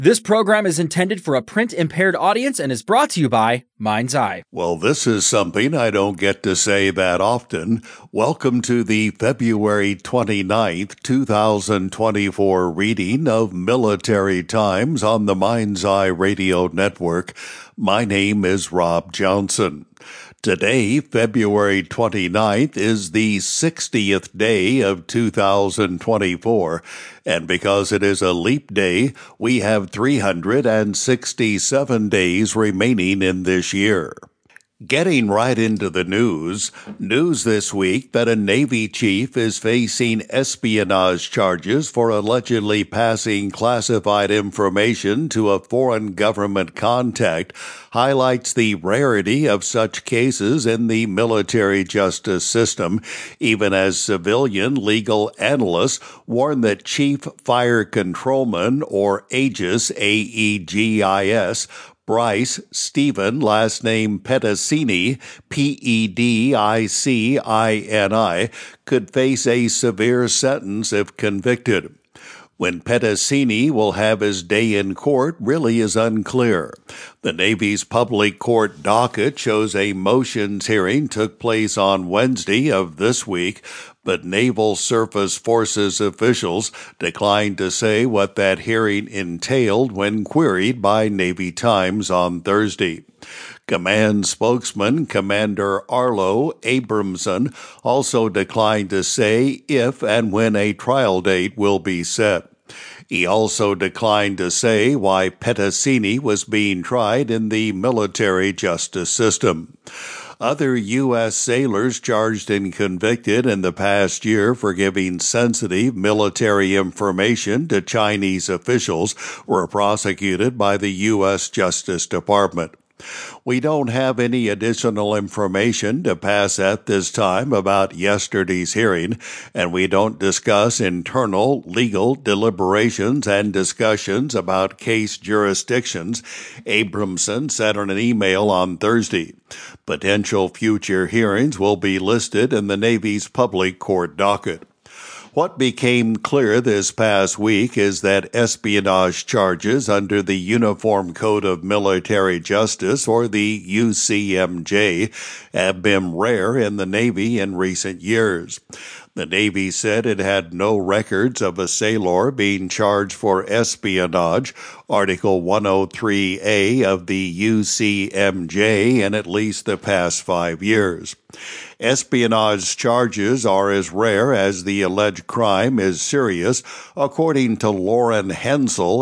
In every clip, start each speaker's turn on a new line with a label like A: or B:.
A: This program is intended for a print-impaired audience and is brought to you by Mind's Eye.
B: Well, this is something I don't get to say that often. Welcome to the February 29th, 2024 reading of Military Times on the Mind's Eye Radio Network. My name is Rob Johnson. Today, February 29th, is the 60th day of 2024, and because it is a leap day, we have 367 days remaining in this year. Getting right into the news this week that a Navy chief is facing espionage charges for allegedly passing classified information to a foreign government contact highlights the rarity of such cases in the military justice system, even as civilian legal analysts warn that Chief Fire Controlman, or Aegis, AEGIS, Bryce Stephen, last name Pedicini, Pedicini, could face a severe sentence if convicted. When Pedicini will have his day in court really is unclear. The Navy's public court docket shows a motions hearing took place on Wednesday of this week, but Naval Surface Forces officials declined to say what that hearing entailed when queried by Navy Times on Thursday. Command spokesman Commander Arlo Abramson also declined to say if and when a trial date will be set. He also declined to say why Pedicini was being tried in the military justice system. Other U.S. sailors charged and convicted in the past year for giving sensitive military information to Chinese officials were prosecuted by the U.S. Justice Department. We don't have any additional information to pass at this time about yesterday's hearing, and we don't discuss internal legal deliberations and discussions about case jurisdictions, Abramson said in an email on Thursday. Potential future hearings will be listed in the Navy's public court docket. What became clear this past week is that espionage charges under the Uniform Code of Military Justice, or the UCMJ, have been rare in the Navy in recent years. The Navy said it had no records of a sailor being charged for espionage, Article 103A of the UCMJ, in at least the past 5 years. Espionage charges are as rare as the alleged crime is serious, according to Lauren Henzel,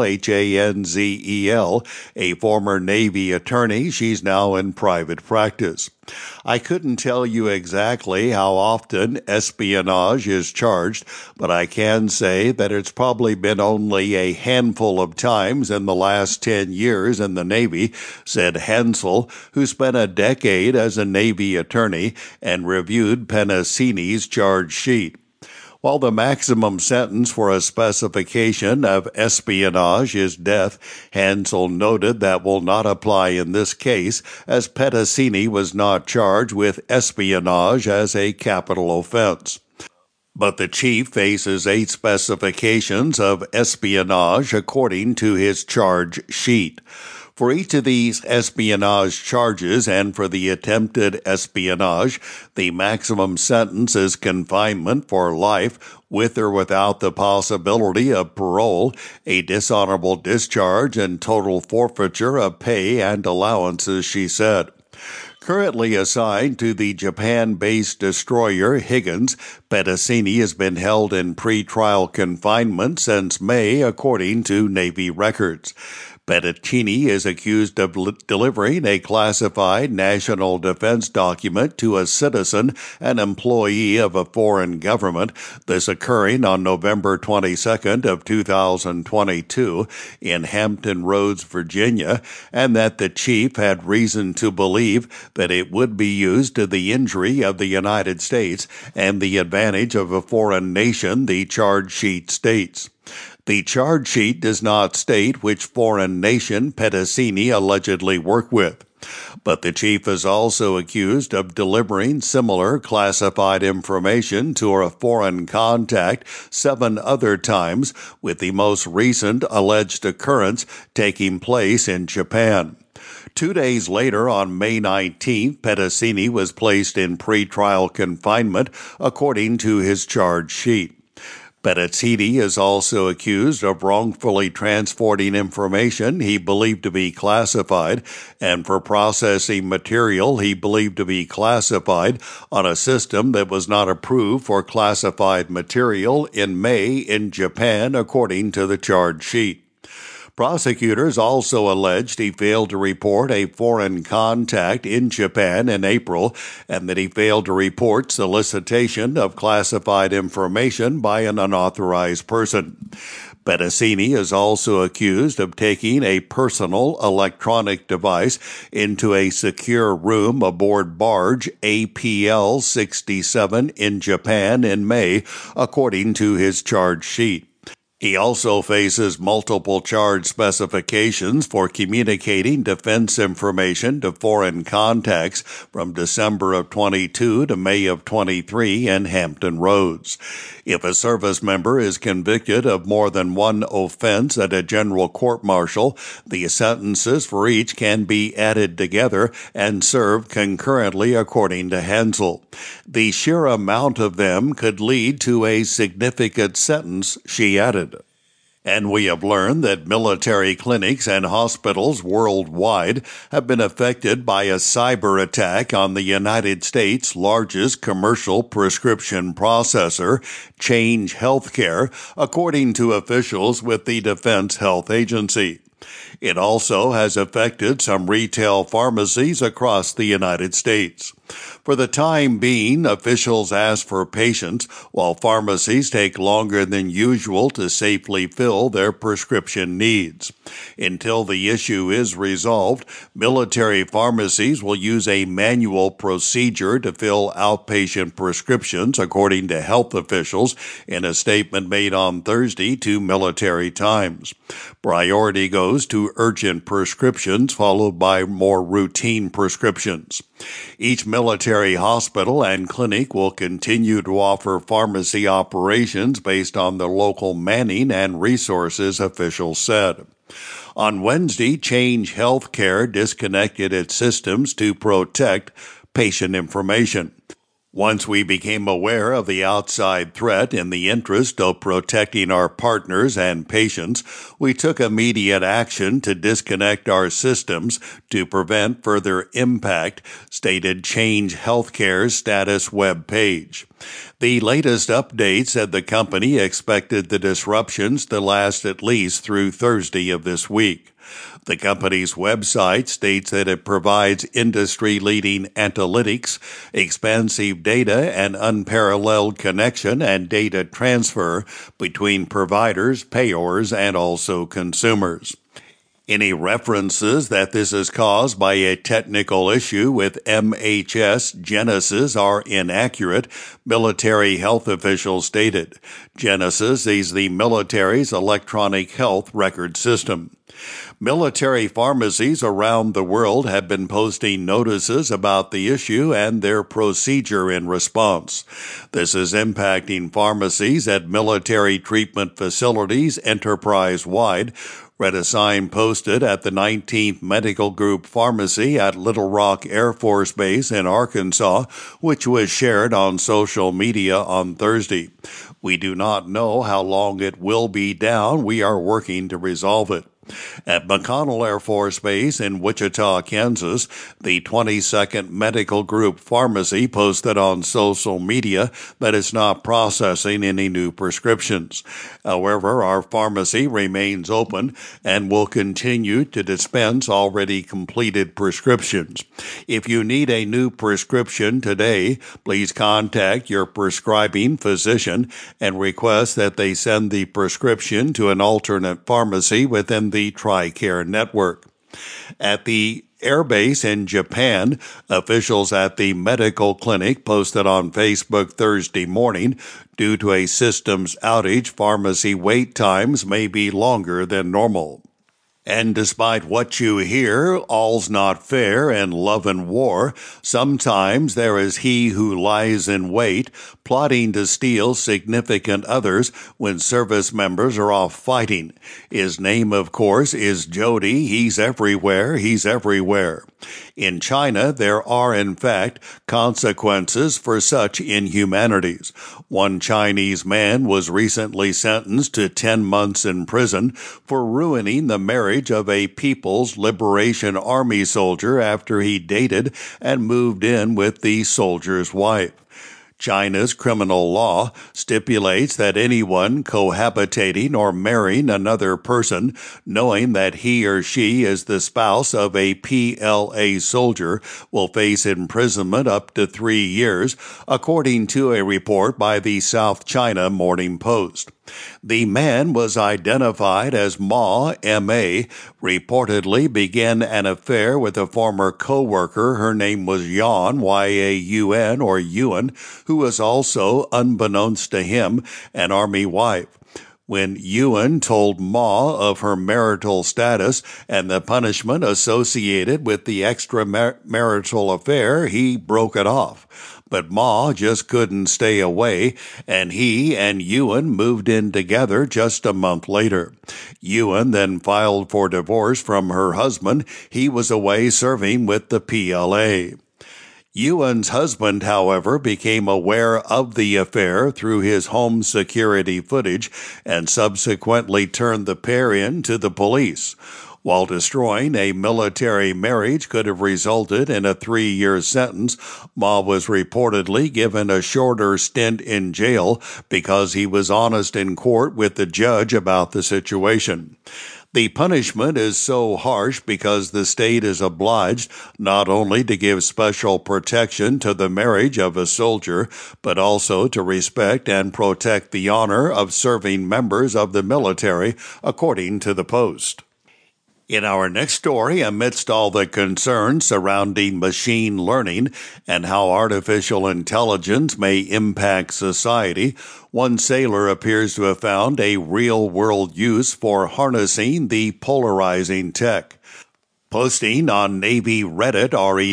B: Hanzel, a former Navy attorney. She's now in private practice. I couldn't tell you exactly how often espionage is charged, but I can say that it's probably been only a handful of times in the last 10 years in the Navy, said Henzel, who spent a decade as a Navy attorney and reviewed Pedicini's charge sheet. While the maximum sentence for a specification of espionage is death, Henzel noted that will not apply in this case, as Pedicini was not charged with espionage as a capital offense. But the chief faces 8 specifications of espionage according to his charge sheet. For each of these espionage charges and for the attempted espionage, the maximum sentence is confinement for life with or without the possibility of parole, a dishonorable discharge, and total forfeiture of pay and allowances, she said. Currently assigned to the Japan-based destroyer Higgins, Pedicini has been held in pretrial confinement since May, according to Navy records. Pedicini is accused of delivering a classified national defense document to a citizen and employee of a foreign government, this occurring on November 22nd of 2022 in Hampton Roads, Virginia, and that the chief had reason to believe that it would be used to the injury of the United States and the advantage of a foreign nation, the charge sheet states. The charge sheet does not state which foreign nation Pettacini allegedly worked with, but the chief is also accused of delivering similar classified information to a foreign contact 7 other times, with the most recent alleged occurrence taking place in Japan. 2 days later, on May 19th, Pettacini was placed in pretrial confinement, according to his charge sheet. Pettacini is also accused of wrongfully transporting information he believed to be classified and for processing material he believed to be classified on a system that was not approved for classified material in May in Japan, according to the charge sheet. Prosecutors also alleged he failed to report a foreign contact in Japan in April and that he failed to report solicitation of classified information by an unauthorized person. Pettacini is also accused of taking a personal electronic device into a secure room aboard barge APL 67 in Japan in May, according to his charge sheet. He also faces multiple charge specifications for communicating defense information to foreign contacts from December of 22 to May of 23 in Hampton Roads. If a service member is convicted of more than one offense at a general court-martial, the sentences for each can be added together and served concurrently, according to Hensel. The sheer amount of them could lead to a significant sentence, she added. And we have learned that military clinics and hospitals worldwide have been affected by a cyber attack on the United States' largest commercial prescription processor, Change Healthcare, according to officials with the Defense Health Agency. It also has affected some retail pharmacies across the United States. For the time being, officials ask for patience while pharmacies take longer than usual to safely fill their prescription needs. Until the issue is resolved, military pharmacies will use a manual procedure to fill outpatient prescriptions, according to health officials in a statement made on Thursday to Military Times. Priority goes to urgent prescriptions, followed by more routine prescriptions. Each military hospital and clinic will continue to offer pharmacy operations based on the local manning and resources, officials said. On Wednesday, Change Healthcare disconnected its systems to protect patient information. Once we became aware of the outside threat in the interest of protecting our partners and patients, we took immediate action to disconnect our systems to prevent further impact, stated Change Healthcare's status web page. The latest update said the company expected the disruptions to last at least through Thursday of this week. The company's website states that it provides industry-leading analytics, expansive data, and unparalleled connection and data transfer between providers, payors, and also consumers. Any references that this is caused by a technical issue with MHS Genesis are inaccurate, military health officials stated. Genesis is the military's electronic health record system. Military pharmacies around the world have been posting notices about the issue and their procedure in response. This is impacting pharmacies at military treatment facilities enterprise-wide, read a sign posted at the 19th Medical Group Pharmacy at Little Rock Air Force Base in Arkansas, which was shared on social media on Thursday. We do not know how long it will be down. We are working to resolve it. At McConnell Air Force Base in Wichita, Kansas, the 22nd Medical Group Pharmacy posted on social media that it's not processing any new prescriptions. However, our pharmacy remains open and will continue to dispense already completed prescriptions. If you need a new prescription today, please contact your prescribing physician and request that they send the prescription to an alternate pharmacy within the TRICARE network. At the airbase in Japan, officials at the medical clinic posted on Facebook Thursday morning, due to a systems outage, pharmacy wait times may be longer than normal. And despite what you hear, all's not fair in love and war. Sometimes there is he who lies in wait, plotting to steal significant others when service members are off fighting. His name, of course, is Jody. He's everywhere. He's everywhere. In China, there are, in fact, consequences for such inhumanities. One Chinese man was recently sentenced to 10 months in prison for ruining the marriage of a People's Liberation Army soldier after he dated and moved in with the soldier's wife. China's criminal law stipulates that anyone cohabitating or marrying another person, knowing that he or she is the spouse of a PLA soldier, will face imprisonment up to 3 years, according to a report by the South China Morning Post. The man was identified as Ma M.A., reportedly began an affair with a former co-worker. Her name was Yan, Y-A-U-N, or Yuan, who was also, unbeknownst to him, an Army wife. When Yuan told Ma of her marital status and the punishment associated with the extramarital affair, he broke it off. But Ma just couldn't stay away, and he and Yuan moved in together just a month later. Yuan then filed for divorce from her husband. He was away serving with the PLA. Yuan's husband, however, became aware of the affair through his home security footage and subsequently turned the pair in to the police. While destroying a military marriage could have resulted in a 3-year sentence, Ma was reportedly given a shorter stint in jail because he was honest in court with the judge about the situation. The punishment is so harsh because the state is obliged not only to give special protection to the marriage of a soldier, but also to respect and protect the honor of serving members of the military, according to the Post. In our next story, amidst all the concerns surrounding machine learning and how artificial intelligence may impact society, one sailor appears to have found a real-world use for harnessing the polarizing tech. Posting on Navy Reddit,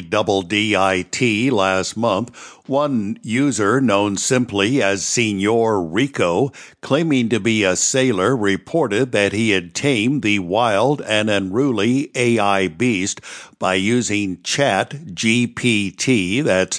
B: REDDIT, last month, one user known simply as Senor Rico, claiming to be a sailor, reported that he had tamed the wild and unruly AI beast by using ChatGPT, that's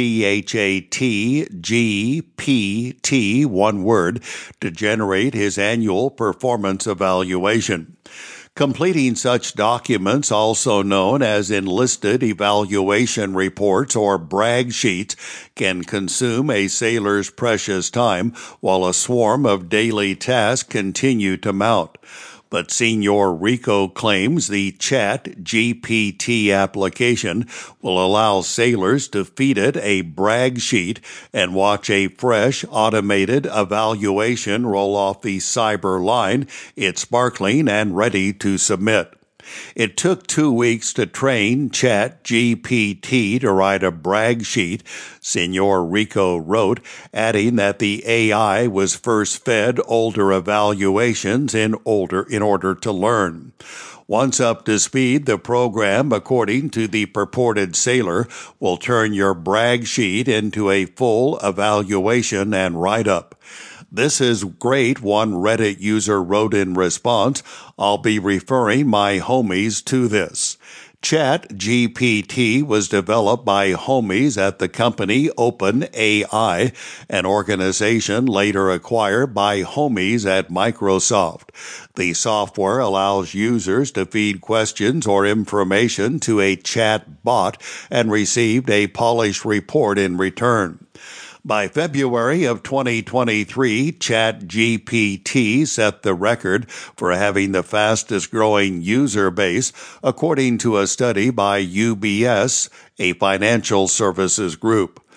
B: ChatGPT, one word, to generate his annual performance evaluation. Completing such documents, also known as enlisted evaluation reports or brag sheets, can consume a sailor's precious time while a swarm of daily tasks continue to mount. But Senor Rico claims the ChatGPT application will allow sailors to feed it a brag sheet and watch a fresh, automated evaluation roll off the cyber line. It's sparkling and ready to submit. It took 2 weeks to train ChatGPT to write a brag sheet, Senor Rico wrote, adding that the AI was first fed older evaluations in order to learn. Once up to speed, the program, according to the purported sailor, will turn your brag sheet into a full evaluation and write-up. "This is great," one Reddit user wrote in response. "I'll be referring my homies to this." ChatGPT was developed by homies at the company OpenAI, an organization later acquired by homies at Microsoft. The software allows users to feed questions or information to a chat bot and receive a polished report in return. By February of 2023, ChatGPT set the record for having the fastest growing user base, according to a study by UBS, a financial services group.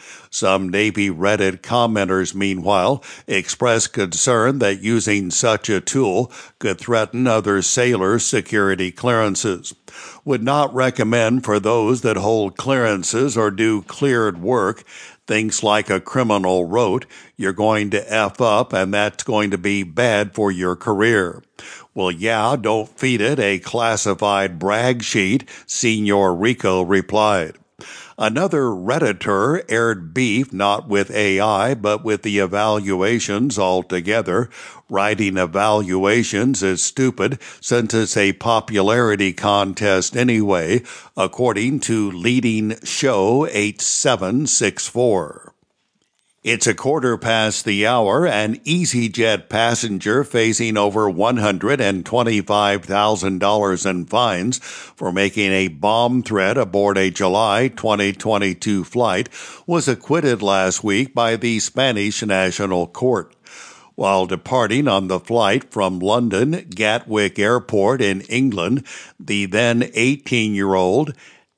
B: Some Navy Reddit commenters, meanwhile, expressed concern that using such a tool could threaten other sailors' security clearances. Would not recommend for those that hold clearances or do cleared work. Things like a criminal wrote, you're going to F up and that's going to be bad for your career. Well, yeah, don't feed it a classified brag sheet, Senor Rico replied. Another Redditor aired beef not with AI, but with the evaluations altogether. Writing evaluations is stupid since it's a popularity contest anyway, according to Leading Show 8764. It's a quarter past the hour. An EasyJet passenger facing over $125,000 in fines for making a bomb threat aboard a July 2022 flight was acquitted last week by the Spanish National Court. While departing on the flight from London Gatwick Airport in England, the then 18-year-old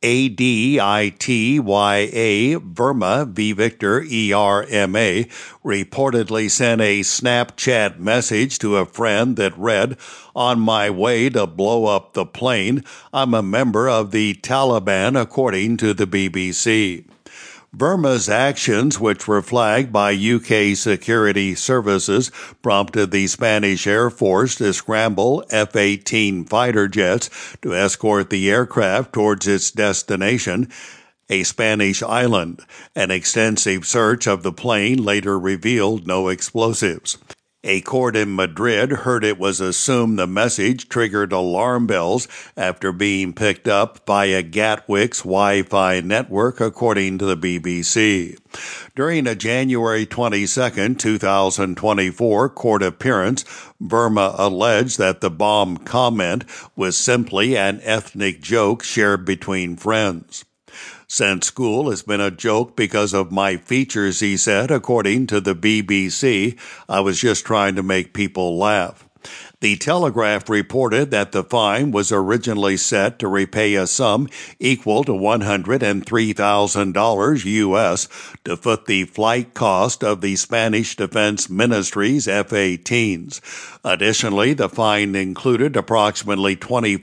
B: Aditya Verma, V. Victor, ERMA, reportedly sent a Snapchat message to a friend that read, "On my way to blow up the plane. I'm a member of the Taliban," according to the BBC. Verma's actions, which were flagged by UK security services, prompted the Spanish Air Force to scramble F-18 fighter jets to escort the aircraft towards its destination, a Spanish island. An extensive search of the plane later revealed no explosives. A court in Madrid heard it was assumed the message triggered alarm bells after being picked up via Gatwick's Wi-Fi network, according to the BBC. During a January 22, 2024 court appearance, Verma alleged that the bomb comment was simply an ethnic joke shared between friends. "Since school has been a joke because of my features," he said, according to the BBC. "I was just trying to make people laugh." The Telegraph reported that the fine was originally set to repay a sum equal to $103,000 U.S. to foot the flight cost of the Spanish Defense Ministry's F-18s. Additionally, the fine included approximately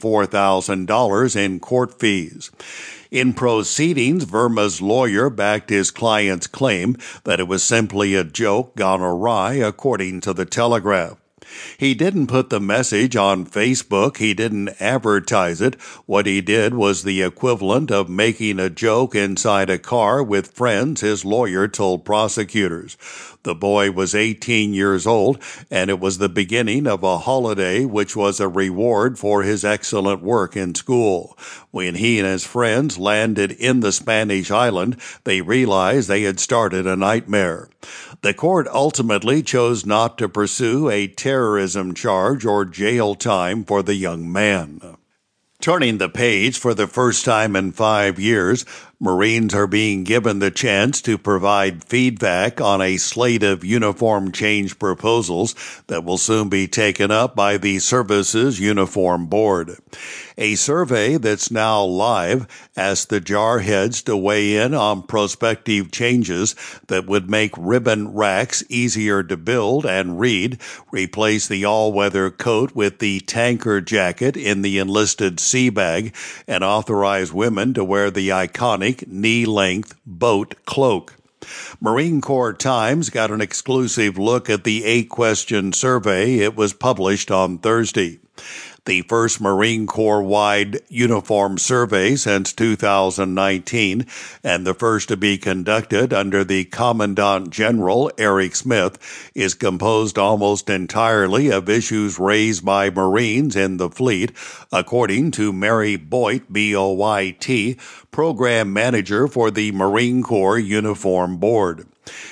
B: $24,000 in court fees. In proceedings, Verma's lawyer backed his client's claim that it was simply a joke gone awry, according to the Telegraph. He didn't put the message on Facebook. He didn't advertise it. What he did was the equivalent of making a joke inside a car with friends, his lawyer told prosecutors. The boy was 18 years old, and it was the beginning of a holiday which was a reward for his excellent work in school. When he and his friends landed in the Spanish island, they realized they had started a nightmare. The court ultimately chose not to pursue a terrorism charge or jail time for the young man. Turning the page for the first time in 5 years, Marines are being given the chance to provide feedback on a slate of uniform change proposals that will soon be taken up by the service's Uniform Board. A survey that's now live asked the jarheads to weigh in on prospective changes that would make ribbon racks easier to build and read, replace the all-weather coat with the tanker jacket in the enlisted sea bag, and authorize women to wear the iconic knee-length boat cloak. Marine Corps Times got an exclusive look at the 8-question survey. It was published on Thursday. The first Marine Corps-wide uniform survey since 2019, and the first to be conducted under the Commandant General, Eric Smith, is composed almost entirely of issues raised by Marines in the fleet, according to Mary Boyd, Boyt, Program Manager for the Marine Corps Uniform Board.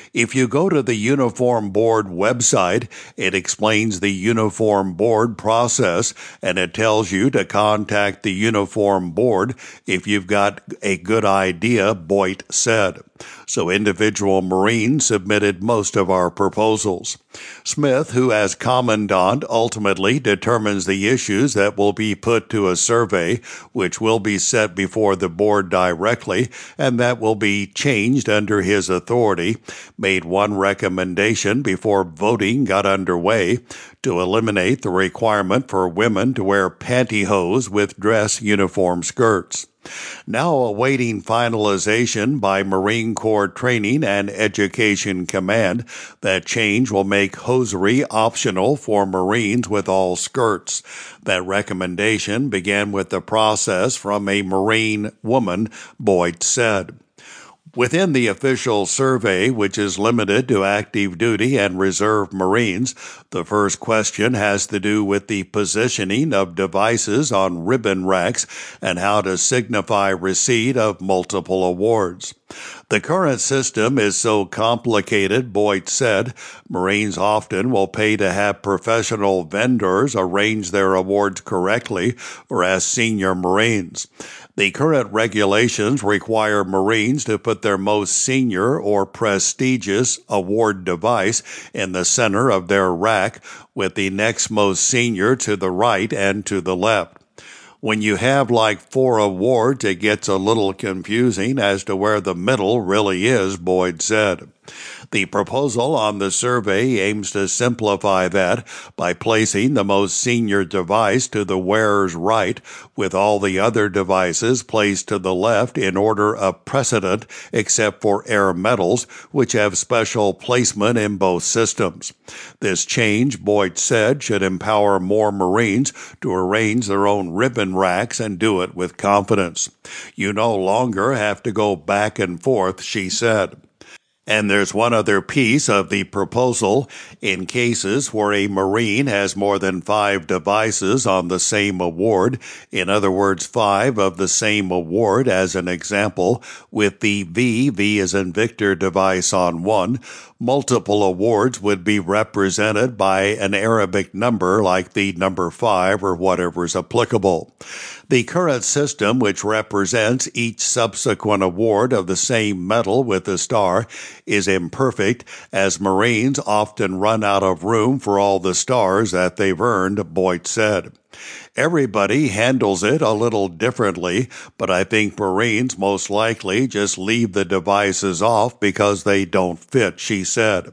B: If you go to the Uniform Board website, it explains the Uniform Board process, and it tells you to contact the Uniform Board if you've got a good idea, Boyd said. So individual Marines submitted most of our proposals. Smith, who as commandant ultimately determines the issues that will be put to a survey, which will be set before the board directly, and that will be changed under his authority, made one recommendation before voting got underway to eliminate the requirement for women to wear pantyhose with dress uniform skirts. Now awaiting finalization by Marine Corps Training and Education Command, that change will make hosiery optional for Marines with all skirts. That recommendation began with the process from a Marine woman, Boyd said. Within the official survey, which is limited to active duty and reserve Marines, the first question has to do with the positioning of devices on ribbon racks and how to signify receipt of multiple awards. The current system is so complicated, Boyd said, Marines often will pay to have professional vendors arrange their awards correctly or as senior Marines. The current regulations require Marines to put their most senior or prestigious award device in the center of their rack, with the next most senior to the right and to the left. When you have like 4 awards, it gets a little confusing as to where the middle really is, Boyd said. The proposal on the survey aims to simplify that by placing the most senior device to the wearer's right, with all the other devices placed to the left in order of precedent, except for air medals, which have special placement in both systems. This change, Boyd said, should empower more Marines to arrange their own ribbon racks and do it with confidence. You no longer have to go back and forth, she said. And there's one other piece of the proposal. In cases where a Marine has more than 5 devices on the same award, in other words, 5 of the same award as an example, with the V as in Victor device on one, multiple awards would be represented by an Arabic number like the number 5 or whatever is applicable. The current system, which represents each subsequent award of the same medal with a star, is imperfect, as Marines often run out of room for all the stars that they've earned, Boyd said. Everybody handles it a little differently, but I think Marines most likely just leave the devices off because they don't fit, she said.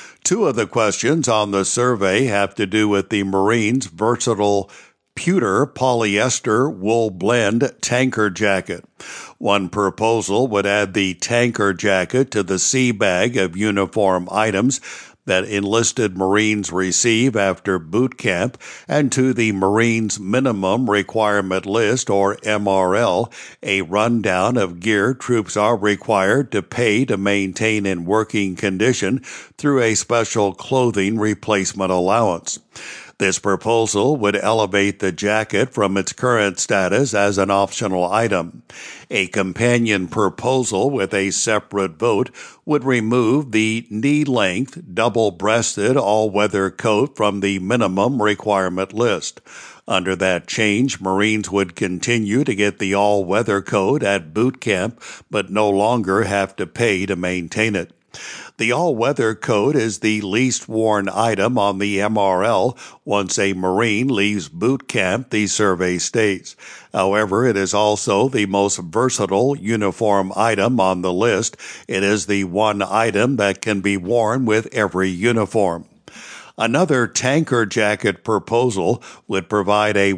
B: 2 of the questions on the survey have to do with the Marines' versatile pewter polyester wool blend tanker jacket. One proposal would add the tanker jacket to the sea bag of uniform items that enlisted Marines receive after boot camp and to the Marines Minimum Requirement List, or MRL, a rundown of gear troops are required to pay to maintain in working condition through a special clothing replacement allowance. This proposal would elevate the jacket from its current status as an optional item. A companion proposal with a separate vote would remove the knee-length, double-breasted, all-weather coat from the minimum requirement list. Under that change, Marines would continue to get the all-weather coat at boot camp, but no longer have to pay to maintain it. The all-weather coat is the least worn item on the MRL once a Marine leaves boot camp, the survey states. However, it is also the most versatile uniform item on the list. It is the one item that can be worn with every uniform. Another tanker jacket proposal would provide a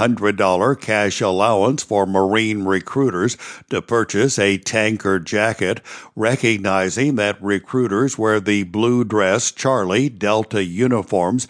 B: $100 cash allowance for Marine recruiters to purchase a tanker jacket, recognizing that recruiters wear the blue dress Charlie Delta uniforms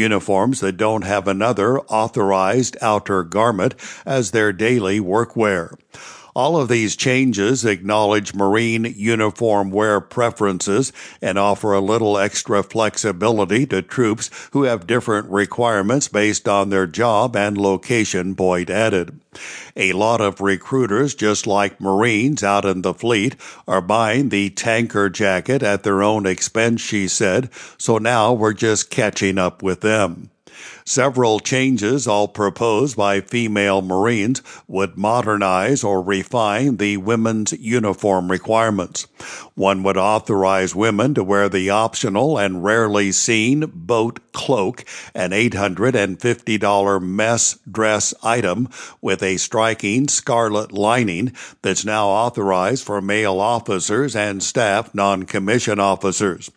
B: that don't have another authorized outer garment as their daily workwear. All of these changes acknowledge Marine uniform wear preferences and offer a little extra flexibility to troops who have different requirements based on their job and location, Boyd added. A lot of recruiters, just like Marines out in the fleet, are buying the tanker jacket at their own expense, she said, so now we're just catching up with them. Several changes, all proposed by female Marines, would modernize or refine the women's uniform requirements. One would authorize women to wear the optional and rarely seen boat cloak, an $850 mess dress item with a striking scarlet lining that's now authorized for male officers and staff non-commissioned officers.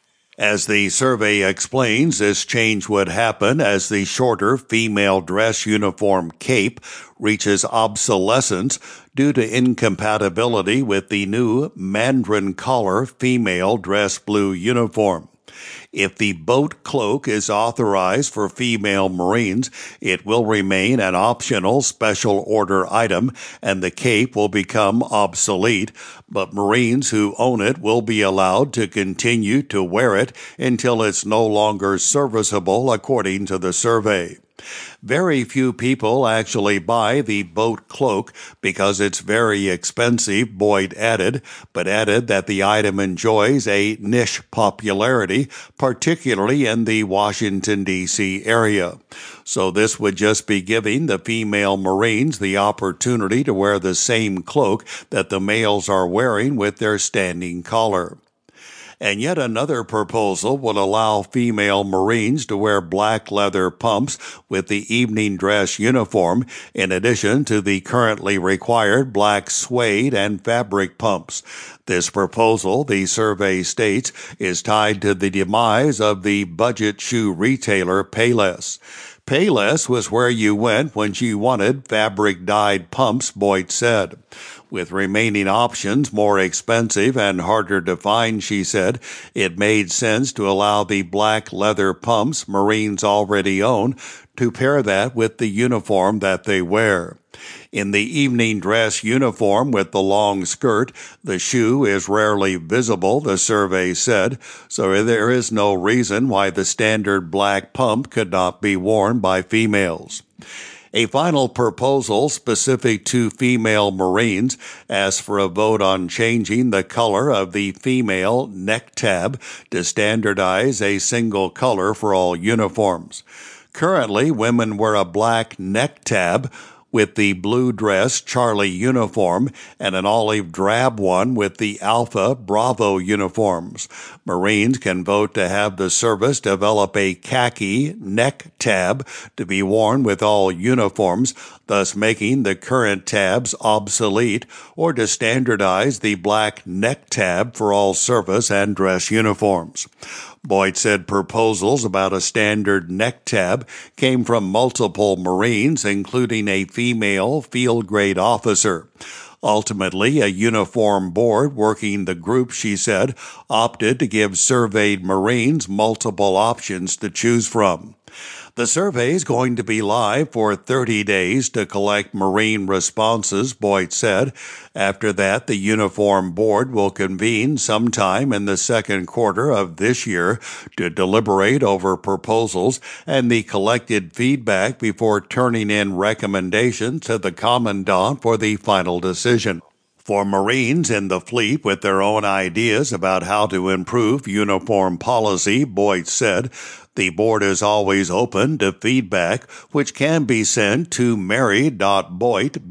B: As the survey explains, this change would happen as the shorter female dress uniform cape reaches obsolescence due to incompatibility with the new mandarin collar female dress blue uniform. If the boat cloak is authorized for female Marines, it will remain an optional special order item and the cape will become obsolete, but Marines who own it will be allowed to continue to wear it until it's no longer serviceable, according to the survey. Very few people actually buy the boat cloak because it's very expensive, Boyd added, but added that the item enjoys a niche popularity, particularly in the Washington, D.C. area. So this would just be giving the female Marines the opportunity to wear the same cloak that the males are wearing with their standing collar. And yet another proposal would allow female Marines to wear black leather pumps with the evening dress uniform, in addition to the currently required black suede and fabric pumps. This proposal, the survey states, is tied to the demise of the budget shoe retailer Payless. Payless was where you went when you wanted fabric-dyed pumps, Boyd said. With remaining options more expensive and harder to find, she said, it made sense to allow the black leather pumps Marines already own to pair that with the uniform that they wear. In the evening dress uniform with the long skirt, the shoe is rarely visible, the survey said, so there is no reason why the standard black pump could not be worn by females. A final proposal specific to female Marines asks for a vote on changing the color of the female neck tab to standardize a single color for all uniforms. Currently, women wear a black neck tab with the blue dress Charlie uniform and an olive drab one with the Alpha Bravo uniforms. Marines can vote to have the service develop a khaki neck tab to be worn with all uniforms, thus making the current tabs obsolete, or to standardize the black neck tab for all service and dress uniforms. Boyd said proposals about a standard neck tab came from multiple Marines, including a female field grade officer. Ultimately, a uniform board working the group, she said, opted to give surveyed Marines multiple options to choose from. The survey is going to be live for 30 days to collect Marine responses, Boyd said. After that, the Uniform Board will convene sometime in the second quarter of this year to deliberate over proposals and the collected feedback before turning in recommendations to the Commandant for the final decision. For Marines in the fleet with their own ideas about how to improve uniform policy, Boyd said, the board is always open to feedback, which can be sent to mary.boyt,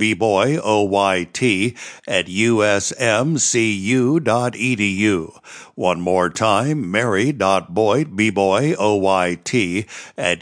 B: B-boy-O-Y-T, at usmcu.edu. One more time, mary.boyt, B-boy-O-Y-T, at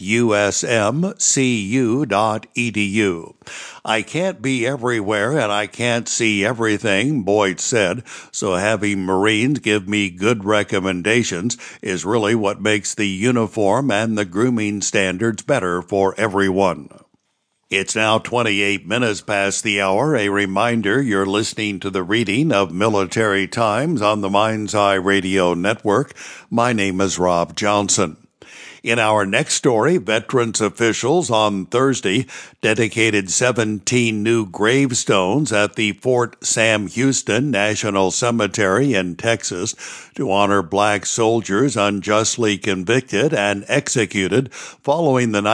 B: usmcu.edu. I can't be everywhere and I can't see everything, Boyd said, so having Marines give me good recommendations is really what makes the uniform and the grooming standards better for everyone. It's now 28 minutes past the hour. A reminder, you're listening to the reading of Military Times on the Mind's Eye Radio Network. My name is Rob Johnson. In our next story, veterans officials on Thursday dedicated 17 new gravestones at the Fort Sam Houston National Cemetery in Texas to honor black soldiers unjustly convicted and executed following the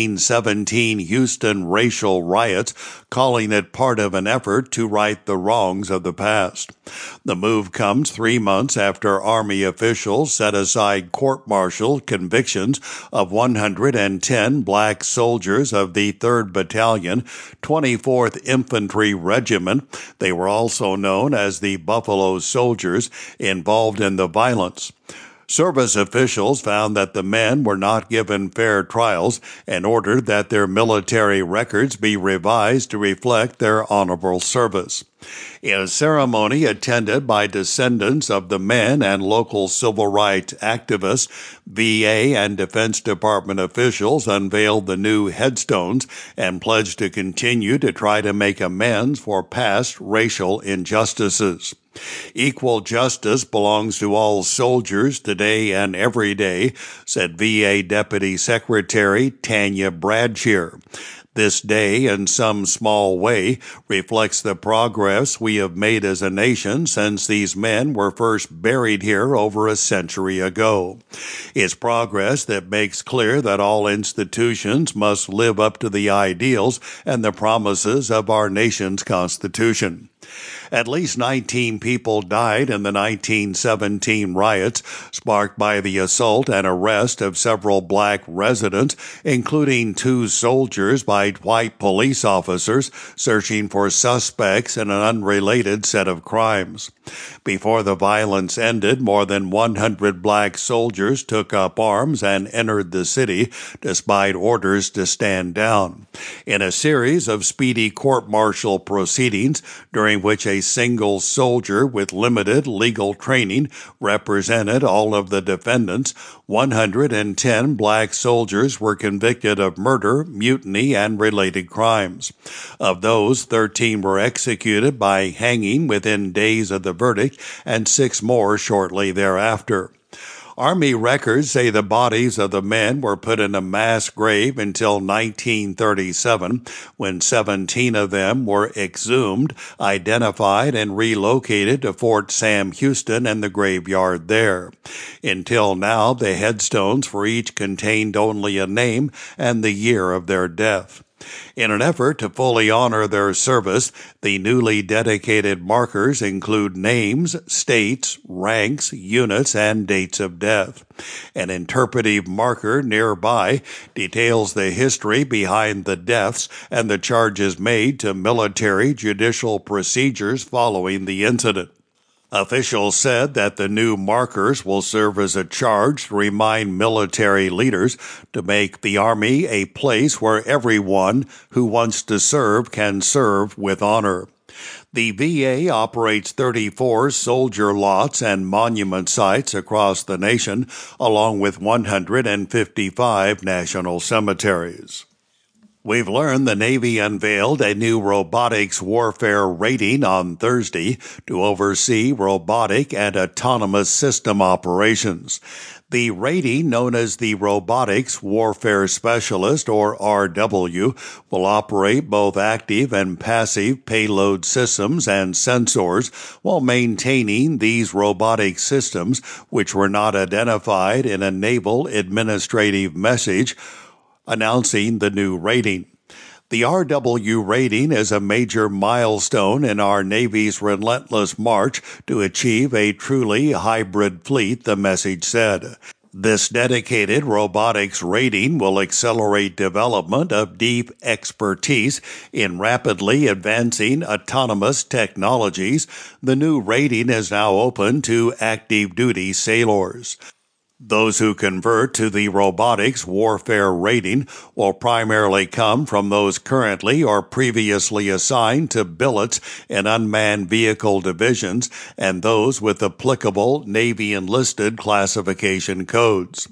B: 1917 Houston racial riots, calling it part of an effort to right the wrongs of the past. The move comes 3 months after Army officials set aside court-martial convictions of 110 black soldiers of the 3rd Battalion, 24th Infantry Regiment. They were also known as the Buffalo Soldiers, involved in the violence. Service officials found that the men were not given fair trials and ordered that their military records be revised to reflect their honorable service. In a ceremony attended by descendants of the men and local civil rights activists, VA and Defense Department officials unveiled the new headstones and pledged to continue to try to make amends for past racial injustices. Equal justice belongs to all soldiers today and every day, said VA Deputy Secretary Tanya Bradshear. This day, in some small way, reflects the progress we have made as a nation since these men were first buried here over a century ago. It's progress that makes clear that all institutions must live up to the ideals and the promises of our nation's Constitution. At least 19 people died in the 1917 riots, sparked by the assault and arrest of several black residents, including 2 soldiers by white police officers searching for suspects in an unrelated set of crimes. Before the violence ended, more than 100 black soldiers took up arms and entered the city, despite orders to stand down. In a series of speedy court-martial proceedings, during which a single soldier with limited legal training represented all of the defendants, 110 black soldiers were convicted of murder, mutiny, and related crimes. Of those, 13 were executed by hanging within days of the verdict, and 6 more shortly thereafter. Army records say the bodies of the men were put in a mass grave until 1937, when 17 of them were exhumed, identified, and relocated to Fort Sam Houston and the graveyard there. Until now, the headstones for each contained only a name and the year of their death. In an effort to fully honor their service, the newly dedicated markers include names, states, ranks, units, and dates of death. An interpretive marker nearby details the history behind the deaths and the charges made to military judicial procedures following the incident. Officials said that the new markers will serve as a charge to remind military leaders to make the Army a place where everyone who wants to serve can serve with honor. The VA operates 34 soldier lots and monument sites across the nation, along with 155 national cemeteries. We've learned the Navy unveiled a new robotics warfare rating on Thursday to oversee robotic and autonomous system operations. The rating, known as the Robotics Warfare Specialist, or RW, will operate both active and passive payload systems and sensors while maintaining these robotic systems, which were not identified in a naval administrative message announcing the new rating. The RW rating is a major milestone in our Navy's relentless march to achieve a truly hybrid fleet, the message said. This dedicated robotics rating will accelerate development of deep expertise in rapidly advancing autonomous technologies. The new rating is now open to active duty sailors. Those who convert to the robotics warfare rating will primarily come from those currently or previously assigned to billets in unmanned vehicle divisions and those with applicable Navy enlisted classification codes.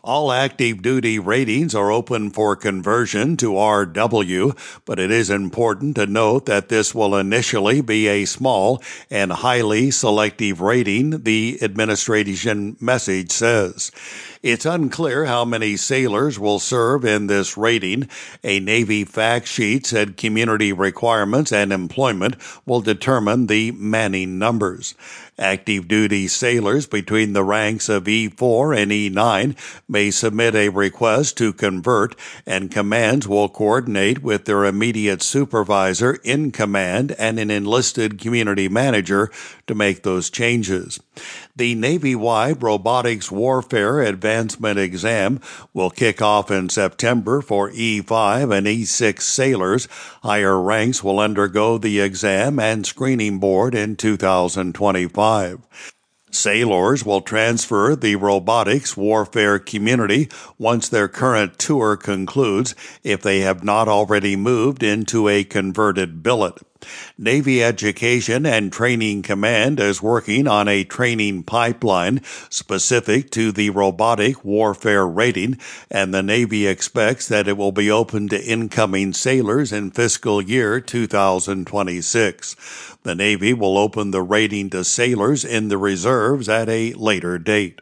B: All active duty ratings are open for conversion to RW, but it is important to note that this will initially be a small and highly selective rating, the administration message says. It's unclear how many sailors will serve in this rating. A Navy fact sheet said community requirements and employment will determine the manning numbers. Active duty sailors between the ranks of E4 and E9 may submit a request to convert, and commands will coordinate with their immediate supervisor in command and an enlisted community manager to make those changes. The Navy-wide Robotics Warfare Advancement Exam will kick off in September for E5 and E6 sailors. Higher ranks will undergo the exam and screening board in 2025. Sailors will transfer the robotics warfare community once their current tour concludes if they have not already moved into a converted billet. Navy Education and Training Command is working on a training pipeline specific to the robotic warfare rating, and the Navy expects that it will be open to incoming sailors in fiscal year 2026. The Navy will open the rating to sailors in the reserves at a later date.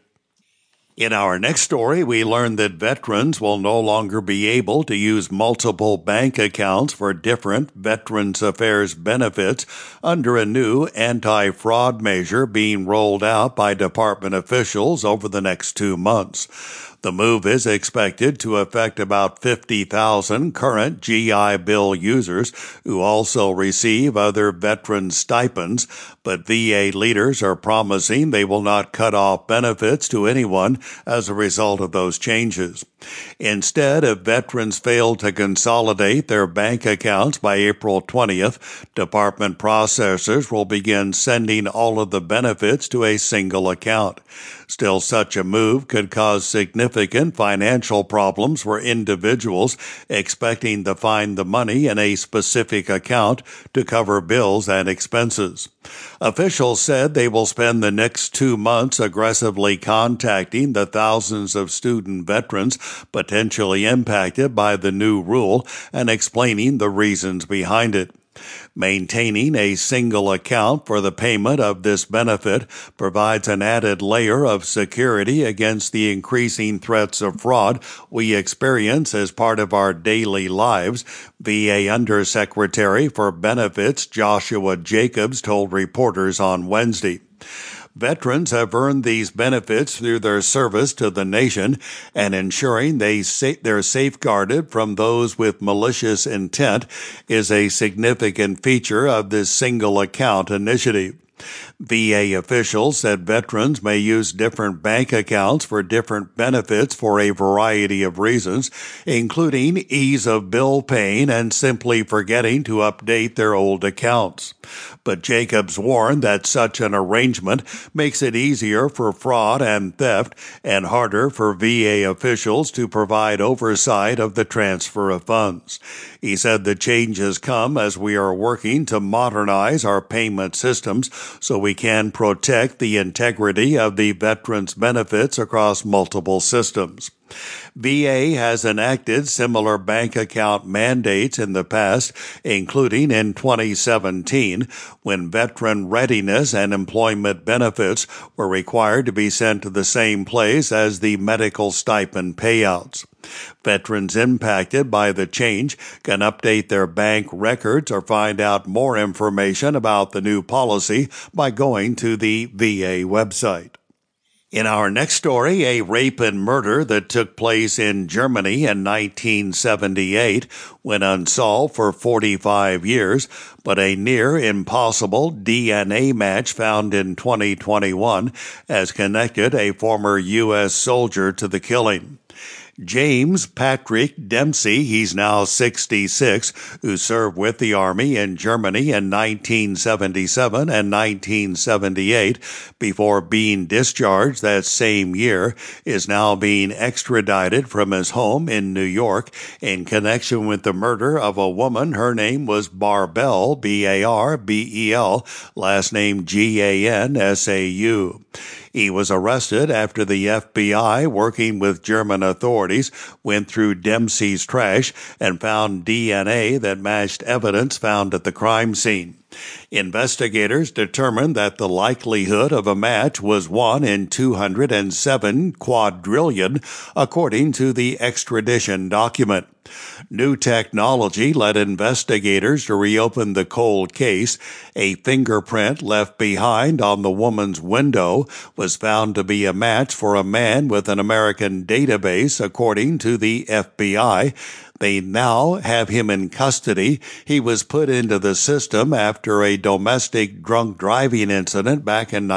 B: In our next story, we learn that veterans will no longer be able to use multiple bank accounts for different Veterans Affairs benefits under a new anti-fraud measure being rolled out by department officials over the next 2 months. The move is expected to affect about 50,000 current GI Bill users who also receive other veteran stipends, but VA leaders are promising they will not cut off benefits to anyone as a result of those changes. Instead, if veterans fail to consolidate their bank accounts by April 20th, department processors will begin sending all of the benefits to a single account. Still, such a move could cause significant financial problems for individuals expecting to find the money in a specific account to cover bills and expenses. Officials said they will spend the next 2 months aggressively contacting the thousands of student veterans potentially impacted by the new rule and explaining the reasons behind it. Maintaining a single account for the payment of this benefit provides an added layer of security against the increasing threats of fraud we experience as part of our daily lives, VA Undersecretary for Benefits Joshua Jacobs told reporters on Wednesday. Veterans have earned these benefits through their service to the nation, and ensuring they're safeguarded from those with malicious intent is a significant feature of this single account initiative. VA officials said veterans may use different bank accounts for different benefits for a variety of reasons, including ease of bill paying and simply forgetting to update their old accounts. But Jacobs warned that such an arrangement makes it easier for fraud and theft and harder for VA officials to provide oversight of the transfer of funds. He said the changes come as we are working to modernize our payment systems so we can protect the integrity of the veterans' benefits across multiple systems. VA has enacted similar bank account mandates in the past, including in 2017, when veteran readiness and employment benefits were required to be sent to the same place as the medical stipend payouts. Veterans impacted by the change can update their bank records or find out more information about the new policy by going to the VA website. In our next story, a rape and murder that took place in Germany in 1978 went unsolved for 45 years, but a near impossible DNA match found in 2021 has connected a former U.S. soldier to the killing. James Patrick Dempsey, he's now 66, who served with the Army in Germany in 1977 and 1978 before being discharged that same year, is now being extradited from his home in New York in connection with the murder of a woman. Her name was Barbel, B-A-R-B-E-L, last name G-A-N-S-A-U. He was arrested after the FBI, working with German authorities, went through Dempsey's trash and found DNA that matched evidence found at the crime scene. Investigators determined that the likelihood of a match was 1 in 207 quadrillion, according to the extradition document. New technology led investigators to reopen the cold case. A fingerprint left behind on the woman's window was found to be a match for a man with an American database, according to the FBI. They now have him in custody. He was put into the system after a domestic drunk driving incident back in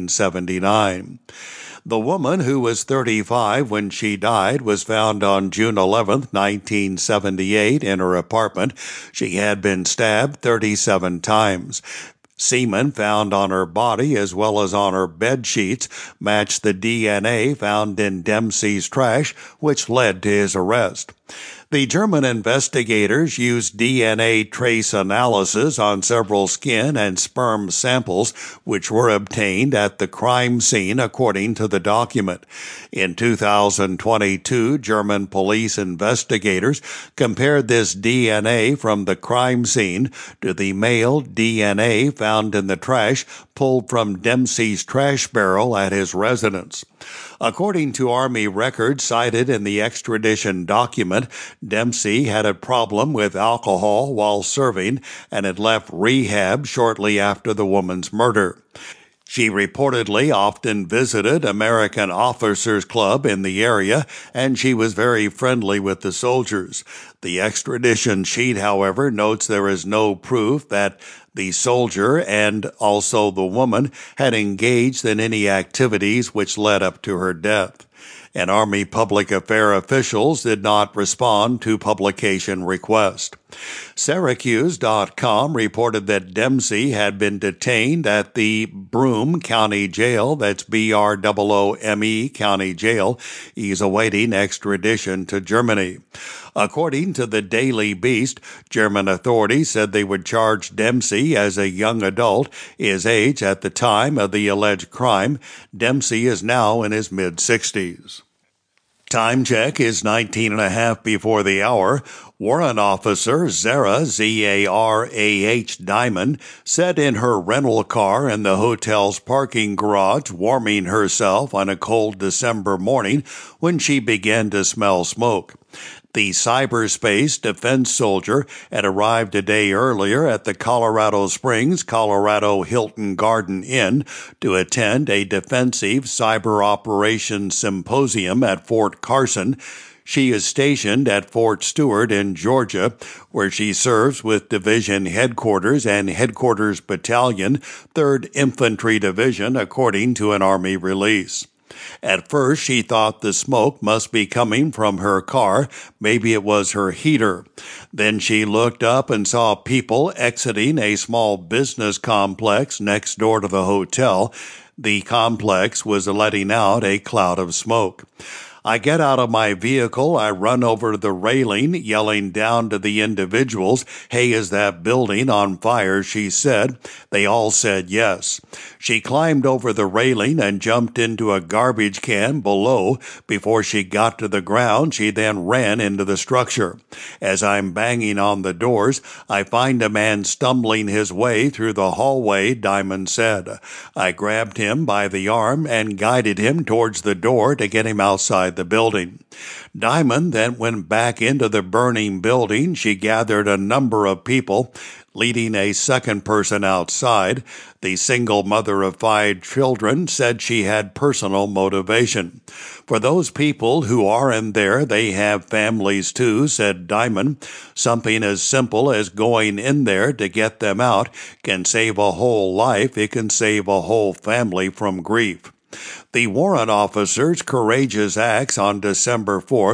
B: 1979. The woman, who was 35 when she died, was found on June 11, 1978, in her apartment. She had been stabbed 37 times. Semen found on her body as well as on her bed sheets matched the DNA found in Dempsey's trash, which led to his arrest. The German investigators used DNA trace analysis on several skin and sperm samples, which were obtained at the crime scene, according to the document. In 2022, German police investigators compared this DNA from the crime scene to the male DNA found in the trash pulled from Dempsey's trash barrel at his residence. According to Army records cited in the extradition document, Dempsey had a problem with alcohol while serving and had left rehab shortly after the woman's murder. She reportedly often visited American Officers Club in the area, and she was very friendly with the soldiers. The extradition sheet, however, notes there is no proof that the soldier and also the woman had engaged in any activities which led up to her death. And Army public affairs officials did not respond to publication request. Syracuse.com reported that Dempsey had been detained at the Broome County Jail, that's Broome County Jail. He's awaiting extradition to Germany. According to the Daily Beast, German authorities said they would charge Dempsey as a young adult. His age at the time of the alleged crime, Dempsey is now in his mid-60s. Time check is 19 and a half before the hour. Warrant officer Zara, Z-A-R-A-H Diamond, sat in her rental car in the hotel's parking garage, warming herself on a cold December morning when she began to smell smoke. The cyberspace defense soldier had arrived a day earlier at the Colorado Springs, Colorado Hilton Garden Inn to attend a defensive cyber operations symposium at Fort Carson. She is stationed at Fort Stewart in Georgia, where she serves with Division Headquarters and Headquarters Battalion, 3rd Infantry Division, according to an Army release. At first, she thought the smoke must be coming from her car. Maybe it was her heater. Then she looked up and saw people exiting a small business complex next door to the hotel. The complex was letting out a cloud of smoke. I get out of my vehicle, I run over to the railing, yelling down to the individuals, "Hey, is that building on fire?" she said. They all said yes. She climbed over the railing and jumped into a garbage can below. Before she got to the ground, she then ran into the structure. As I'm banging on the doors, I find a man stumbling his way through the hallway, Diamond said. I grabbed him by the arm and guided him towards the door to get him outside the building. Diamond then went back into the burning building. She gathered a number of people, leading a second person outside. The single mother of 5 children said she had personal motivation. For those people who are in there, they have families too, said Diamond. Something as simple as going in there to get them out can save a whole life. It can save a whole family from grief. The warrant officer's courageous acts on December 4th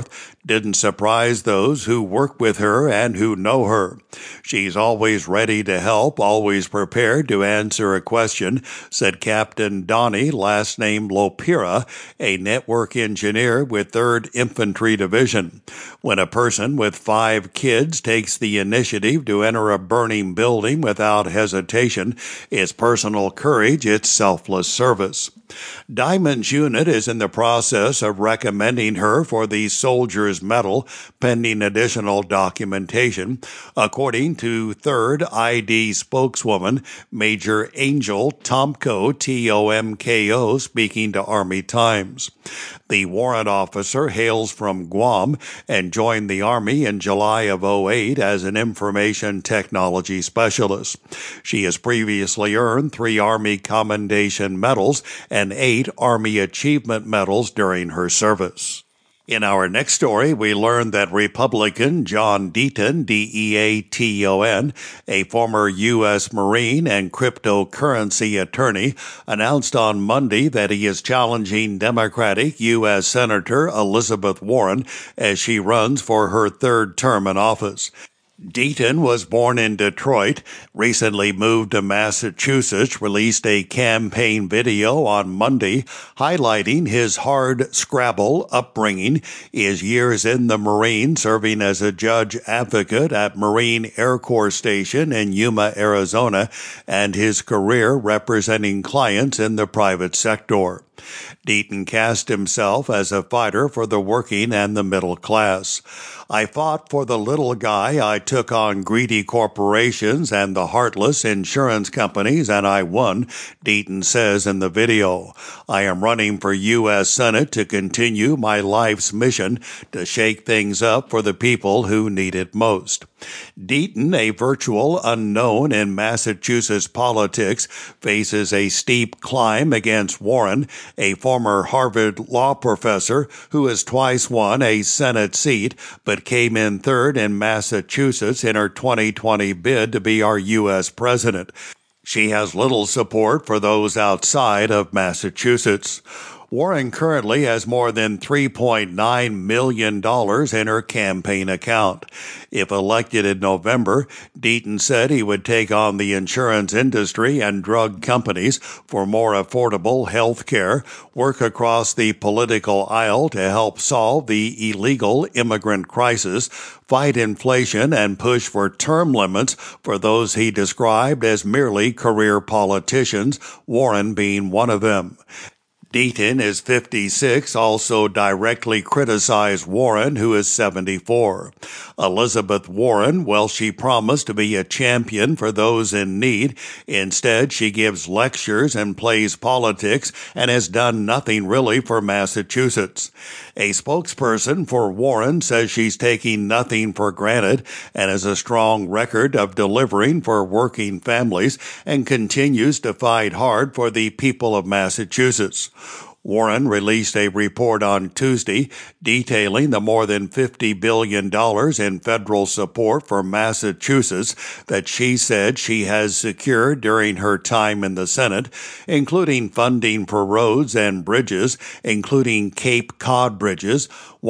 B: didn't surprise those who work with her and who know her. She's always ready to help, always prepared to answer a question, said Captain Donnie, last name Lopira, a network engineer with 3rd Infantry Division. When a person with 5 kids takes the initiative to enter a burning building without hesitation, it's personal courage, it's selfless service. Diamond's unit is in the process of recommending her for the Soldier's Medal, pending additional documentation, according to 3rd ID spokeswoman Major Angel Tomko, T-O-M-K-O, speaking to Army Times. The warrant officer hails from Guam and joined the Army in July of 2008 as an information technology specialist. She has previously earned 3 Army Commendation Medals and 8 Army Achievement Medals during her service. In our next story, we learn that Republican John Deaton, D-E-A-T-O-N, a former U.S. Marine and cryptocurrency attorney, announced on Monday that he is challenging Democratic U.S. Senator Elizabeth Warren as she runs for her 3rd term in office. Deaton was born in Detroit, recently moved to Massachusetts, released a campaign video on Monday highlighting his hard Scrabble upbringing, his years in the Marine serving as a judge advocate at Marine Air Corps Station in Yuma, Arizona, and his career representing clients in the private sector. Deaton cast himself as a fighter for the working and the middle class. I fought for the little guy. I took on greedy corporations and the heartless insurance companies, and I won, Deaton says in the video. I am running for U.S. Senate to continue my life's mission to shake things up for the people who need it most. Deaton, a virtual unknown in Massachusetts politics, faces a steep climb against Warren, a former Harvard law professor who has twice won a Senate seat but came in 3rd in Massachusetts in her 2020 bid to be our U.S. president. She has little support for those outside of Massachusetts. Warren currently has more than $3.9 million in her campaign account. If elected in November, Deaton said he would take on the insurance industry and drug companies for more affordable health care, work across the political aisle to help solve the illegal immigrant crisis, fight inflation, and push for term limits for those he described as merely career politicians, Warren being one of them. Deaton is 56, also directly criticized Warren, who is 74. Elizabeth Warren, well, she promised to be a champion for those in need. Instead, she gives lectures and plays politics and has done nothing really for Massachusetts. A spokesperson for Warren says she's taking nothing for granted and has a strong record of delivering for working families and continues to fight hard for the people of Massachusetts. Warren released a report on Tuesday detailing the more than $50 billion in federal support for Massachusetts that she said she has secured during her time in the Senate, including funding for roads and bridges, including Cape Cod bridges,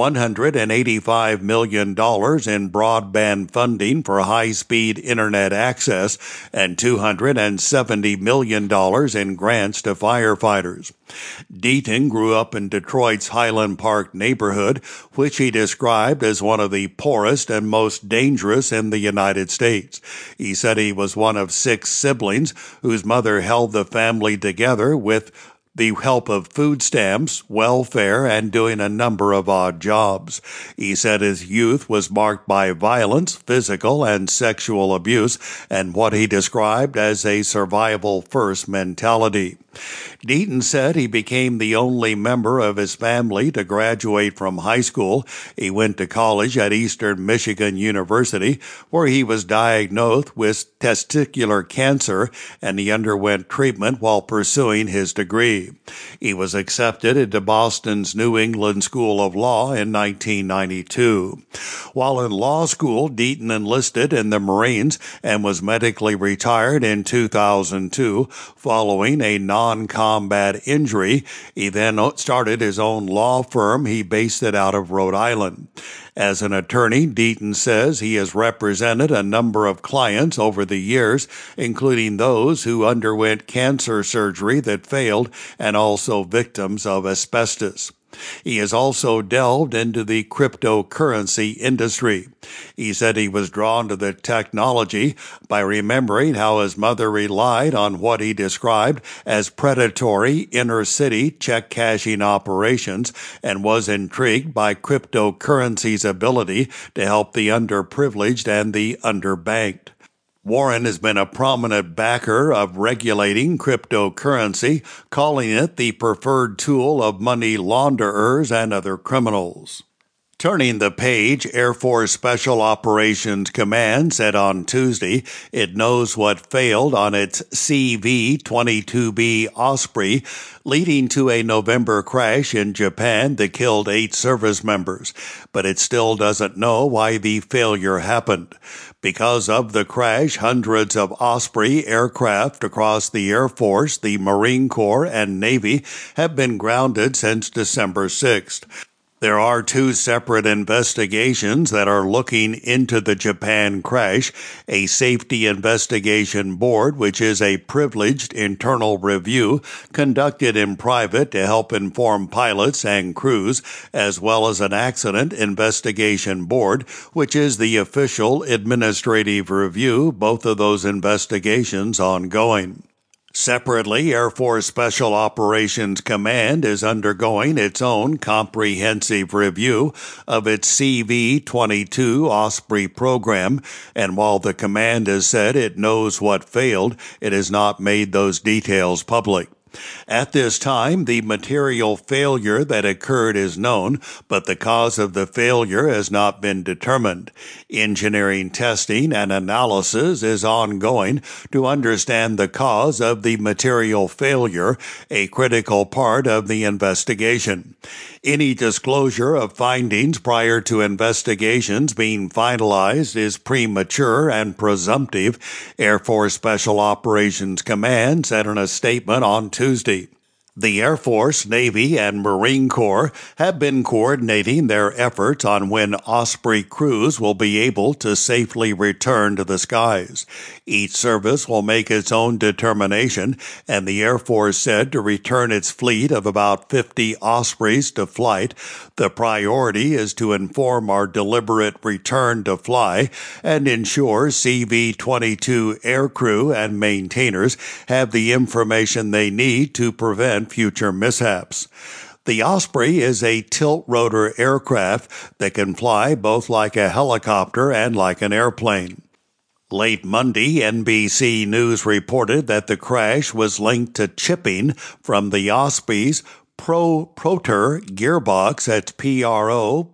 B: $185 million in broadband funding for high-speed internet access, and $270 million in grants to firefighters. Deaton grew up in Detroit's Highland Park neighborhood, which he described as one of the poorest and most dangerous in the United States. He said he was one of 6 siblings whose mother held the family together with the help of food stamps, welfare, and doing a number of odd jobs. He said his youth was marked by violence, physical and sexual abuse, and what he described as a survival-first mentality. Deaton said he became the only member of his family to graduate from high school. He went to college at Eastern Michigan University, where he was diagnosed with testicular cancer, and he underwent treatment while pursuing his degree. He was accepted into Boston's New England School of Law in 1992. While in law school, Deaton enlisted in the Marines and was medically retired in 2002 following a non-combat injury. He then started his own law firm. He based it out of Rhode Island. As an attorney, Deaton says he has represented a number of clients over the years, including those who underwent cancer surgery that failed and also victims of asbestos. He has also delved into the cryptocurrency industry. He said he was drawn to the technology by remembering how his mother relied on what he described as predatory inner-city check-cashing operations and was intrigued by cryptocurrency's ability to help the underprivileged and the underbanked. Warren has been a prominent backer of regulating cryptocurrency, calling it the preferred tool of money launderers and other criminals. Turning the page, Air Force Special Operations Command said on Tuesday it knows what failed on its CV-22B Osprey, leading to a November crash in Japan that killed 8 service members, but it still doesn't know why the failure happened. Because of the crash, hundreds of Osprey aircraft across the Air Force, the Marine Corps, and Navy have been grounded since December 6th. There are 2 separate investigations that are looking into the Japan crash, a safety investigation board, which is a privileged internal review conducted in private to help inform pilots and crews, as well as an accident investigation board, which is the official administrative review, both of those investigations ongoing. Separately, Air Force Special Operations Command is undergoing its own comprehensive review of its CV-22 Osprey program, and while the command has said it knows what failed, it has not made those details public. At this time, the material failure that occurred is known, but the cause of the failure has not been determined. Engineering testing and analysis is ongoing to understand the cause of the material failure, a critical part of the investigation. Any disclosure of findings prior to investigations being finalized is premature and presumptive, Air Force Special Operations Command said in a statement on Tuesday. The Air Force, Navy, and Marine Corps have been coordinating their efforts on when Osprey crews will be able to safely return to the skies. Each service will make its own determination, and the Air Force said to return its fleet of about 50 Ospreys to flight. The priority is to inform our deliberate return to fly and ensure CV-22 aircrew and maintainers have the information they need to prevent future mishaps. The Osprey is a tilt-rotor aircraft that can fly both like a helicopter and like an airplane. Late Monday, NBC News reported that the crash was linked to chipping from the Osprey's Protor gearbox, that's Protor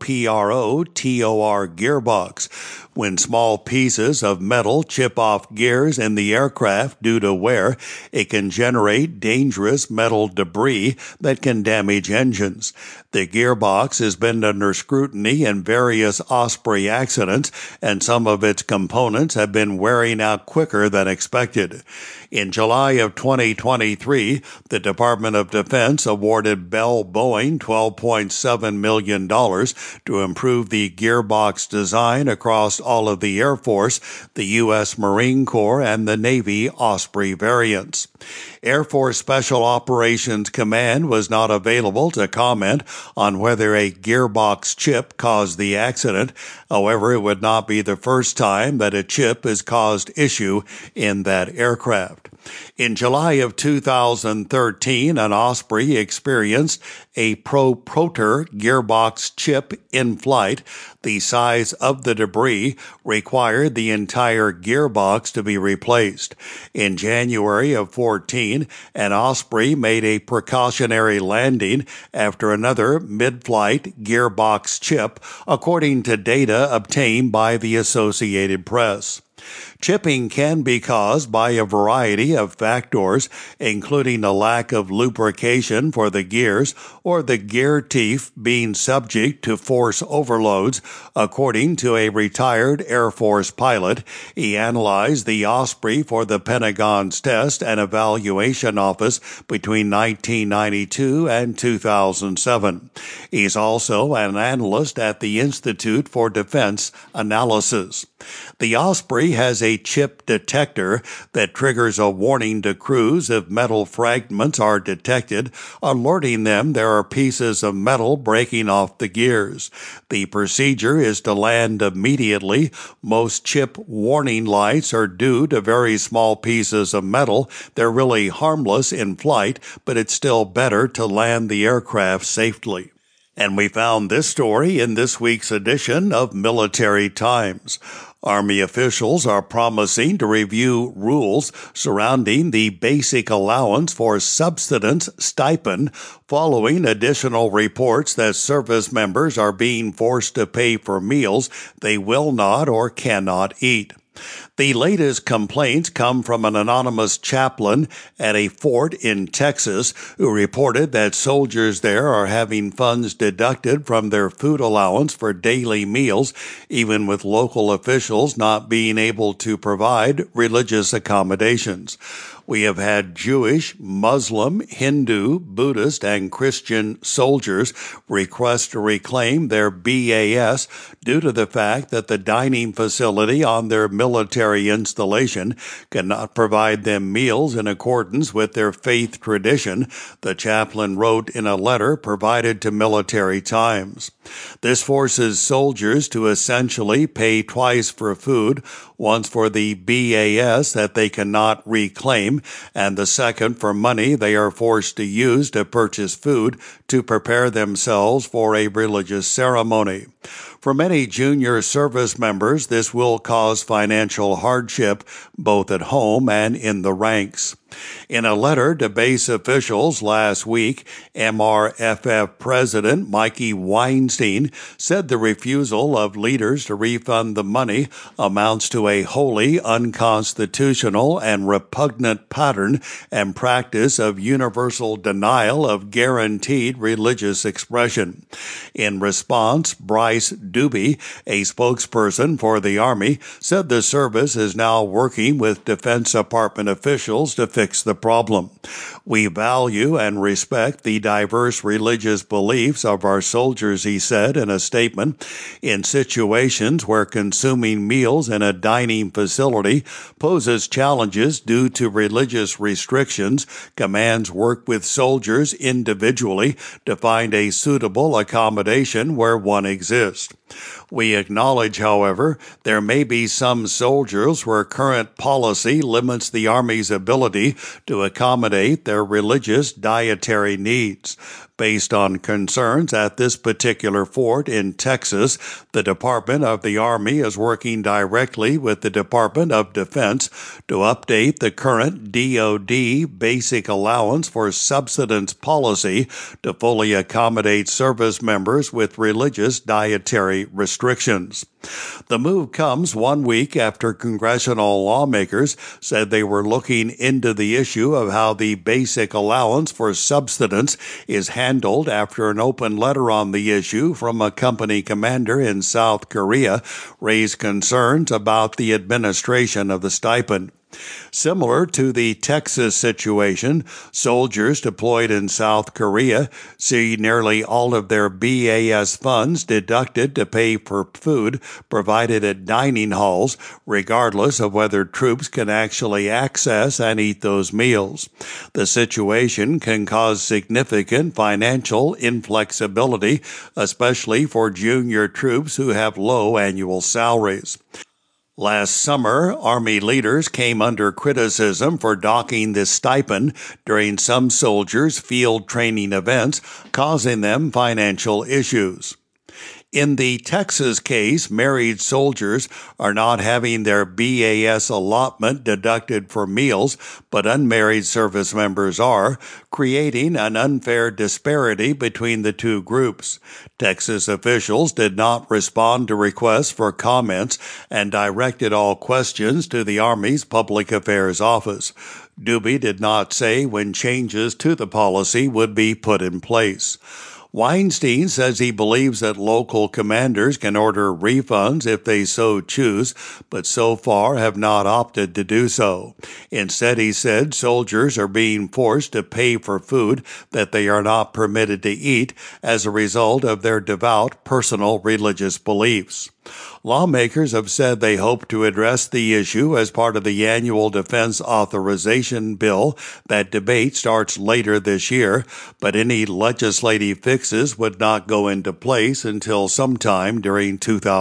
B: gearbox. When small pieces of metal chip off gears in the aircraft due to wear, it can generate dangerous metal debris that can damage engines. The gearbox has been under scrutiny in various Osprey accidents, and some of its components have been wearing out quicker than expected. In July of 2023, the Department of Defense awarded Bell Boeing $12.7 million to improve the gearbox design across all of the Air Force, the U.S. Marine Corps, and the Navy Osprey variants. Air Force Special Operations Command was not available to comment on whether a gearbox chip caused the accident. However, it would not be the first time that a chip has caused issue in that aircraft. In July of 2013, an Osprey experienced a Protor gearbox chip in flight. The size of the debris required the entire gearbox to be replaced. In January of 14, an Osprey made a precautionary landing after another mid-flight gearbox chip, according to data obtained by the Associated Press. Chipping can be caused by a variety of factors, including a lack of lubrication for the gears or the gear teeth being subject to force overloads. According to a retired Air Force pilot, he analyzed the Osprey for the Pentagon's Test and Evaluation Office between 1992 and 2007. He's also an analyst at the Institute for Defense Analysis. The Osprey has a chip detector that triggers a warning to crews if metal fragments are detected, alerting them there are pieces of metal breaking off the gears. The procedure is to land immediately. Most chip warning lights are due to very small pieces of metal. They're really harmless in flight, but it's still better to land the aircraft safely. And we found this story in this week's edition of Military Times. Army officials are promising to review rules surrounding the basic allowance for subsistence stipend following additional reports that service members are being forced to pay for meals they will not or cannot eat. The latest complaints come from an anonymous chaplain at a fort in Texas who reported that soldiers there are having funds deducted from their food allowance for daily meals, even with local officials not being able to provide religious accommodations. We have had Jewish, Muslim, Hindu, Buddhist, and Christian soldiers request to reclaim their BAS due to the fact that the dining facility on their military installation cannot provide them meals in accordance with their faith tradition, the chaplain wrote in a letter provided to Military Times. This forces soldiers to essentially pay twice for food, once for the BAS that they cannot reclaim, and the second for money they are forced to use to purchase food to prepare themselves for a religious ceremony. For many junior service members, this will cause financial hardship both at home and in the ranks. In a letter to base officials last week, MRFF President Mikey Weinstein said the refusal of leaders to refund the money amounts to a wholly unconstitutional and repugnant pattern and practice of universal denial of guaranteed religious expression. In response, Bryce Doobie, a spokesperson for the Army, said the service is now working with Defense Department officials to fix the problem. We value and respect the diverse religious beliefs of our soldiers, he said in a statement. In situations where consuming meals in a dining facility poses challenges due to religious restrictions, commands work with soldiers individually to find a suitable accommodation where one exists. We acknowledge, however, there may be some soldiers where current policy limits the Army's ability to accommodate their religious dietary needs. Based on concerns at this particular fort in Texas, the Department of the Army is working directly with the Department of Defense to update the current DoD Basic Allowance for Subsistence policy to fully accommodate service members with religious dietary restrictions. The move comes 1 week after congressional lawmakers said they were looking into the issue of how the basic allowance for subsistence is handled after an open letter on the issue from a company commander in South Korea raised concerns about the administration of the stipend. Similar to the Texas situation, soldiers deployed in South Korea see nearly all of their BAS funds deducted to pay for food provided at dining halls, regardless of whether troops can actually access and eat those meals. The situation can cause significant financial inflexibility, especially for junior troops who have low annual salaries. Last summer, Army leaders came under criticism for docking this stipend during some soldiers' field training events, causing them financial issues. In the Texas case, married soldiers are not having their BAS allotment deducted for meals, but unmarried service members are, creating an unfair disparity between the two groups. Texas officials did not respond to requests for comments and directed all questions to the Army's Public Affairs Office. Dubie did not say when changes to the policy would be put in place. Weinstein says he believes that local commanders can order refunds if they so choose, but so far have not opted to do so. Instead, he said soldiers are being forced to pay for food that they are not permitted to eat as a result of their devout personal religious beliefs. Lawmakers have said they hope to address the issue as part of the annual defense authorization bill. That debate starts later this year, but any legislative fixes would not go into place until sometime during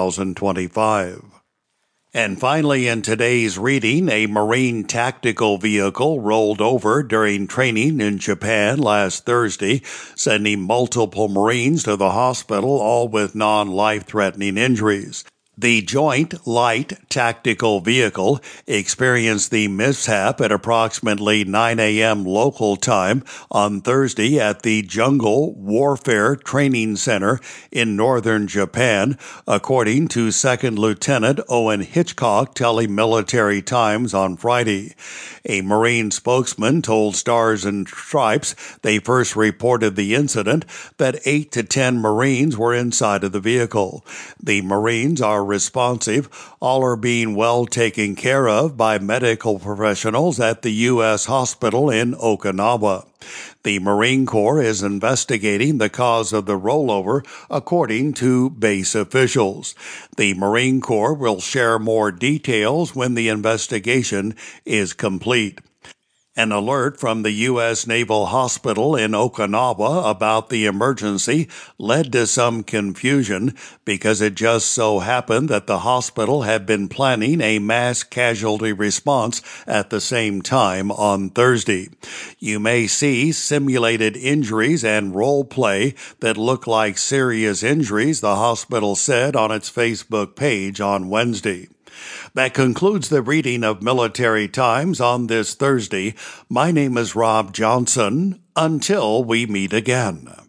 B: 2025. And finally, in today's reading, a Marine tactical vehicle rolled over during training in Japan last Thursday, sending multiple Marines to the hospital, all with non-life-threatening injuries. The Joint Light Tactical Vehicle experienced the mishap at approximately 9 a.m. local time on Thursday at the Jungle Warfare Training Center in northern Japan, according to 2nd Lieutenant Owen Hitchcock telling Military Times on Friday. A Marine spokesman told Stars and Stripes they first reported the incident that 8 to 10 Marines were inside of the vehicle. The Marines are responsive. All are being well taken care of by medical professionals at the U.S. hospital in Okinawa. The Marine Corps is investigating the cause of the rollover, according to base officials. The Marine Corps will share more details when the investigation is complete. An alert from the U.S. Naval Hospital in Okinawa about the emergency led to some confusion because it just so happened that the hospital had been planning a mass casualty response at the same time on Thursday. You may see simulated injuries and role play that look like serious injuries, the hospital said on its Facebook page on Wednesday. That concludes the reading of Military Times on this Thursday. My name is Rob Johnson. Until we meet again.